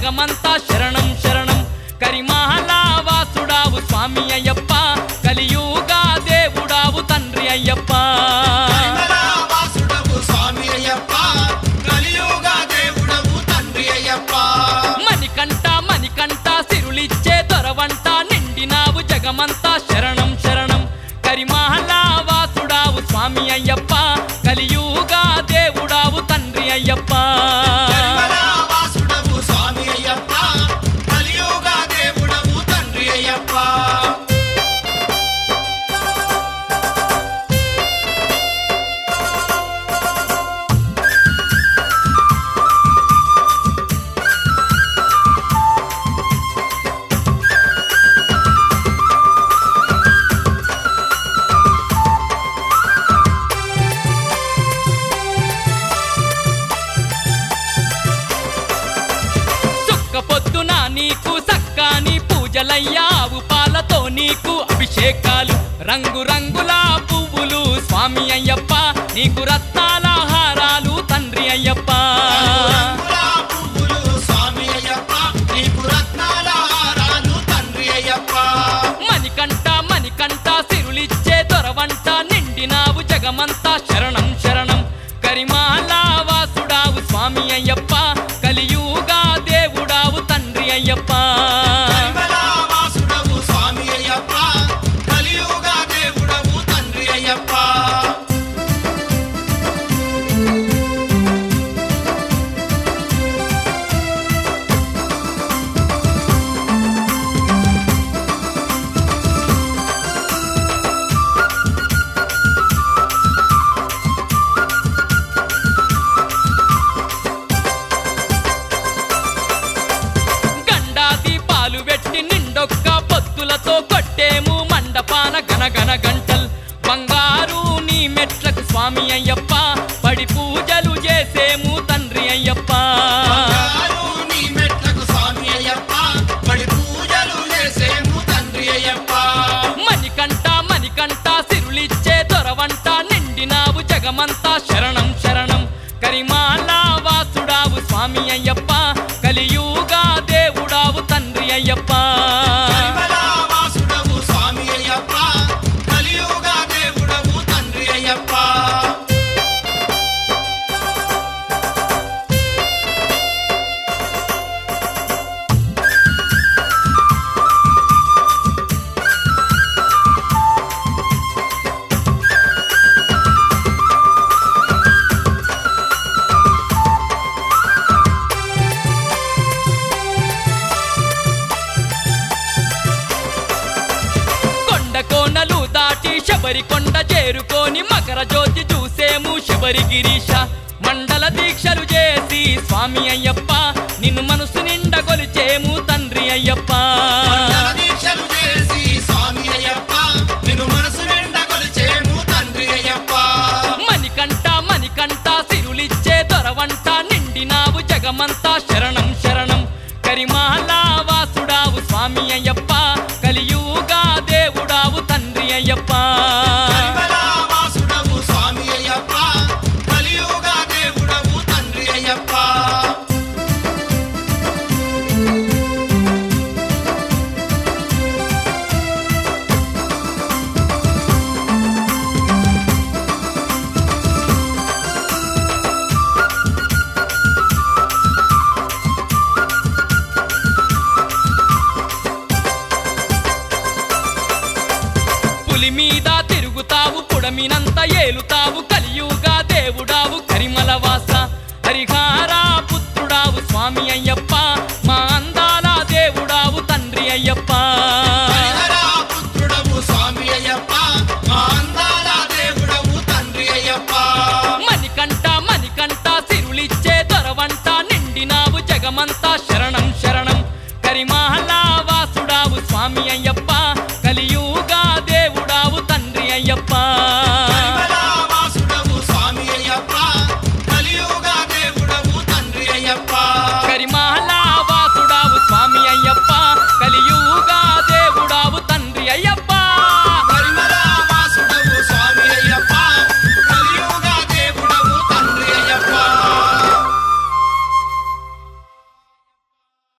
జగమంతా శరణం శరణం కరిమహలా వాసుడావు స్వామి అయ్యప్ప కలియుగా దేవుడావు తండ్రి అయ్యప్ప మణికంఠ సిరులిచ్చే దొరవంట నిండినావు జగమంతా శరణం శరణం కరిమహలా వాసుడావు స్వామి అయ్యప్ప కలియుగా దేవుడావు తండ్రి అయ్యప్ప నీకు సక్కాని పూజలయ్యావు పాలతో నీకు అభిషేకాలు రంగు రంగుల పువ్వులు స్వామి అయ్యప్ప నీకు రత్నాల హారాలు తండ్రి అయ్యప్ప మణికంఠ సిరులిచ్చే దొరవంట నిండినావు జగమంతా శరణం శరణం కరిమహలా వాసుడావు స్వామి అయ్యప్ప కలియుగా దేవుడావు తండ్రి అయ్యప్ప నిండొక్క పొత్తులతో కొట్టేము మండపాన గనగన గంటల్ బంగారు నీ మెట్లకు స్వామి అయ్యప్ప పడి పూజలు చేసేము తండ్రి అయ్యప్ప మణికంఠ సిరులిచ్చే దొరవంట నిండినావు జగమంతా శరణం శరణం కరిమహలా వాసుడావు స్వామి అయ్యప్ప కలియుగా దేవుడావు తండ్రి అయ్యప్ప కోనలు దాటి శబరి కొండ చేరుకొని మకర జ్యోతి చూసేము శబరి గిరీశ మండల దీక్షలు చేసి స్వామి అయ్యప్ప నిన్ను మనసు నిండా కొలిచేము తండ్రి అయ్యప్ప మణికంఠ సిరులిచ్చే దొరవంట నిండినావు జగమంతా శరణం శరణం కరిమహలా వాసుడావు స్వామి అయ్యప్ప కలియుగా దేవుడావు తండ్రి అయ్యప్ప పులి మీద తిరుగుతావు పుడమినంత ఏలుతావు కలియుగా దేవుడావు కరిమల వాస